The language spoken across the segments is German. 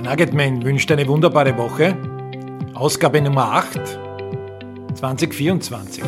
Nuggetman wünscht eine wunderbare Woche. Ausgabe Nummer 8, 2024.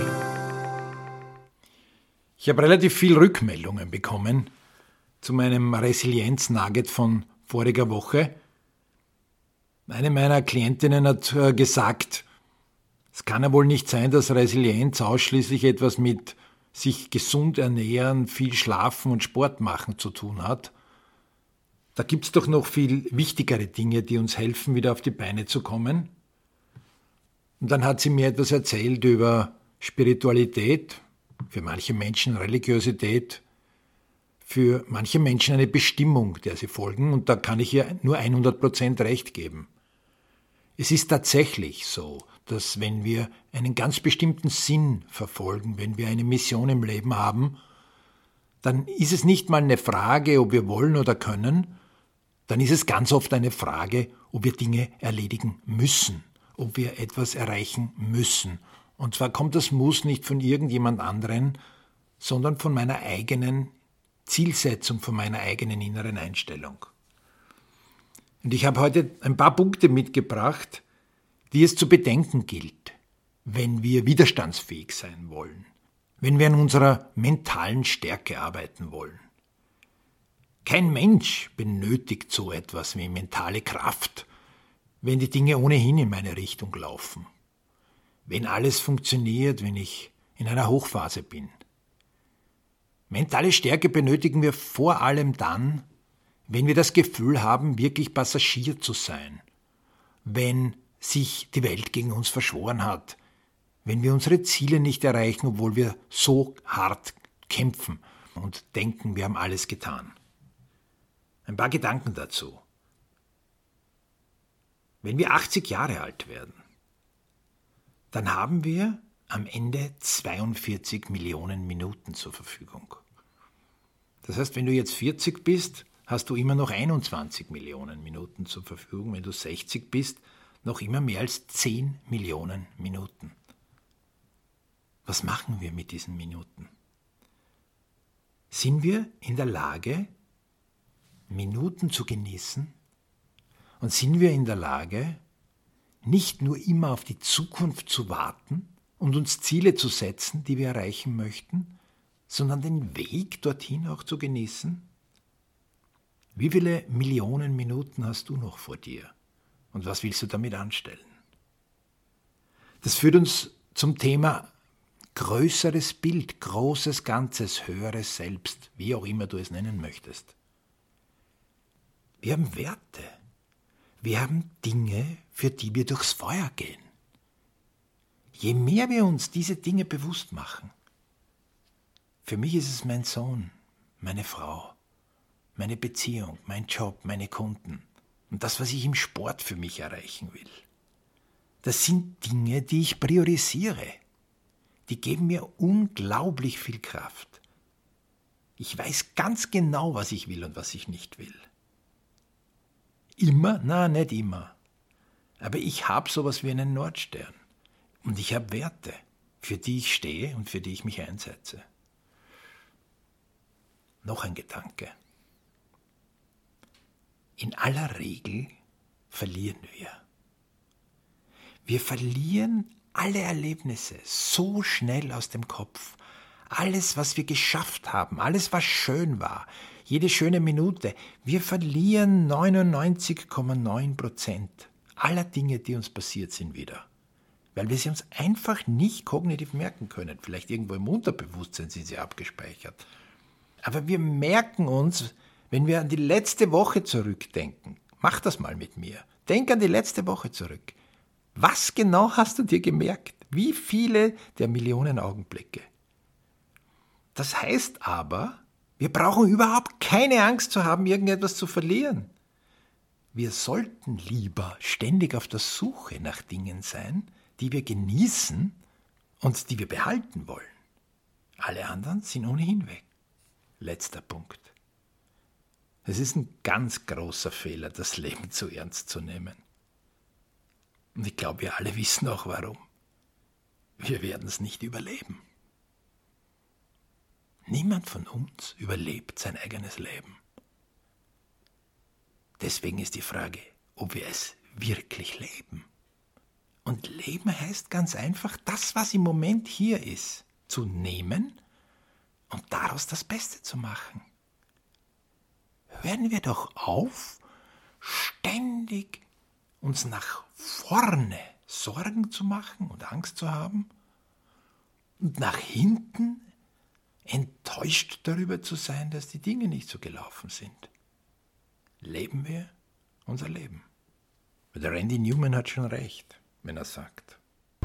Ich habe relativ viel Rückmeldungen bekommen zu meinem Resilienz-Nugget von voriger Woche. Eine meiner Klientinnen hat gesagt, es kann ja wohl nicht sein, dass Resilienz ausschließlich etwas mit sich gesund ernähren, viel schlafen und Sport machen zu tun hat. Da gibt es doch noch viel wichtigere Dinge, die uns helfen, wieder auf die Beine zu kommen. Und dann hat sie mir etwas erzählt über Spiritualität, für manche Menschen Religiosität, für manche Menschen eine Bestimmung, der sie folgen. Und da kann ich ihr nur 100% recht geben. Es ist tatsächlich so, dass wenn wir einen ganz bestimmten Sinn verfolgen, wenn wir eine Mission im Leben haben, dann ist es nicht mal eine Frage, ob wir wollen oder können, dann ist es ganz oft eine Frage, ob wir Dinge erledigen müssen, ob wir etwas erreichen müssen. Und zwar kommt das Muss nicht von irgendjemand anderen, sondern von meiner eigenen Zielsetzung, von meiner eigenen inneren Einstellung. Und ich habe heute ein paar Punkte mitgebracht, die es zu bedenken gilt, wenn wir widerstandsfähig sein wollen, wenn wir an unserer mentalen Stärke arbeiten wollen. Kein Mensch benötigt so etwas wie mentale Kraft, wenn die Dinge ohnehin in meine Richtung laufen, wenn alles funktioniert, wenn ich in einer Hochphase bin. Mentale Stärke benötigen wir vor allem dann, wenn wir das Gefühl haben, wirklich Passagier zu sein, wenn sich die Welt gegen uns verschworen hat, wenn wir unsere Ziele nicht erreichen, obwohl wir so hart kämpfen und denken, wir haben alles getan. Ein paar Gedanken dazu. Wenn wir 80 Jahre alt werden, dann haben wir am Ende 42 Millionen Minuten zur Verfügung. Das heißt, wenn du jetzt 40 bist, hast du immer noch 21 Millionen Minuten zur Verfügung. Wenn du 60 bist, noch immer mehr als 10 Millionen Minuten. Was machen wir mit diesen Minuten? Sind wir in der Lage, Minuten zu genießen? Und sind wir in der Lage, nicht nur immer auf die Zukunft zu warten und uns Ziele zu setzen, die wir erreichen möchten, sondern den Weg dorthin auch zu genießen? Wie viele Millionen Minuten hast du noch vor dir? Und was willst du damit anstellen? Das führt uns zum Thema größeres Bild, großes Ganzes, höheres Selbst, wie auch immer du es nennen möchtest. Wir haben Werte. Wir haben Dinge, für die wir durchs Feuer gehen. Je mehr wir uns diese Dinge bewusst machen, für mich ist es mein Sohn, meine Frau, meine Beziehung, mein Job, meine Kunden und das, was ich im Sport für mich erreichen will. Das sind Dinge, die ich priorisiere. Die geben mir unglaublich viel Kraft. Ich weiß ganz genau, was ich will und was ich nicht will. Immer? Na, nicht immer. Aber ich habe sowas wie einen Nordstern. Und ich habe Werte, für die ich stehe und für die ich mich einsetze. Noch ein Gedanke. In aller Regel verlieren wir. Wir verlieren alle Erlebnisse so schnell aus dem Kopf. Alles, was wir geschafft haben, alles, was schön war, jede schöne Minute. Wir verlieren 99,9% aller Dinge, die uns passiert sind, wieder. Weil wir sie uns einfach nicht kognitiv merken können. Vielleicht irgendwo im Unterbewusstsein sind sie abgespeichert. Aber wir merken uns, wenn wir an die letzte Woche zurückdenken. Mach das mal mit mir. Denk an die letzte Woche zurück. Was genau hast du dir gemerkt? Wie viele der Millionen Augenblicke? Das heißt aber, wir brauchen überhaupt keine Angst zu haben, irgendetwas zu verlieren. Wir sollten lieber ständig auf der Suche nach Dingen sein, die wir genießen und die wir behalten wollen. Alle anderen sind ohnehin weg. Letzter Punkt. Es ist ein ganz großer Fehler, das Leben zu ernst zu nehmen. Und ich glaube, wir alle wissen auch warum. Wir werden es nicht überleben. Niemand von uns überlebt sein eigenes Leben. Deswegen ist die Frage, ob wir es wirklich leben. Und Leben heißt ganz einfach, das, was im Moment hier ist, zu nehmen und daraus das Beste zu machen. Hören wir doch auf, ständig uns nach vorne Sorgen zu machen und Angst zu haben und nach hinten enttäuscht darüber zu sein, dass die Dinge nicht so gelaufen sind. Leben wir unser Leben. Der Randy Newman hat schon recht, wenn er sagt.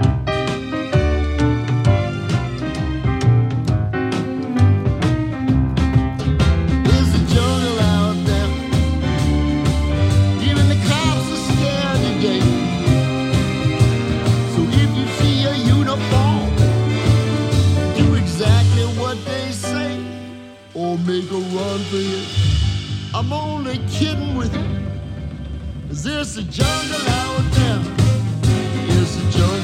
Make a run for it. I'm only kidding with you. Is this a jungle out there? It's a jungle.